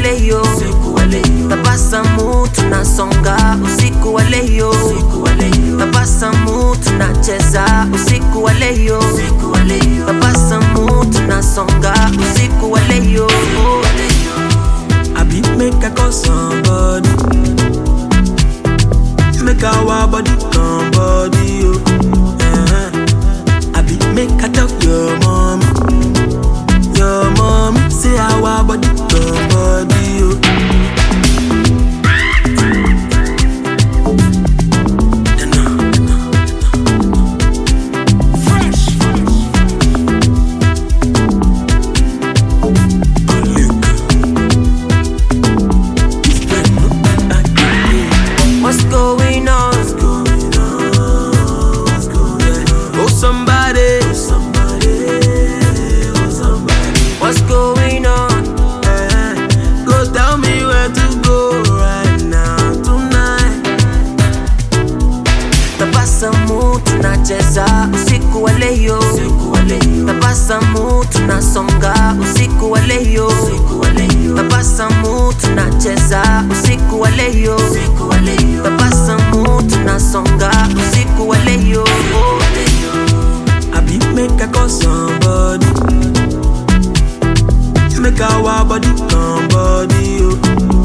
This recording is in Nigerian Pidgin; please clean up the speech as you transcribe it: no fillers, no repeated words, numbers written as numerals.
leo, tabasamu tunasonga usiku wa leo, tabasamu tunacheza usiku wa leo, tabasamu tunasonga usiku wa leo. I be make I call somebody, make our body come body, oh. I be make I talk your mommy, say our body come body, oh. What's going on? Oh somebody, What's going on? go tell me where to go right now tonight. Tabasamu tunacheza usiku wa leo, tabasamu tunasonga usiku wa leo, tabasamu tunacheza usiku wa leo, tabasamu tunasonga usiku wa leo. I be make I call somebody, make our body come body, oh.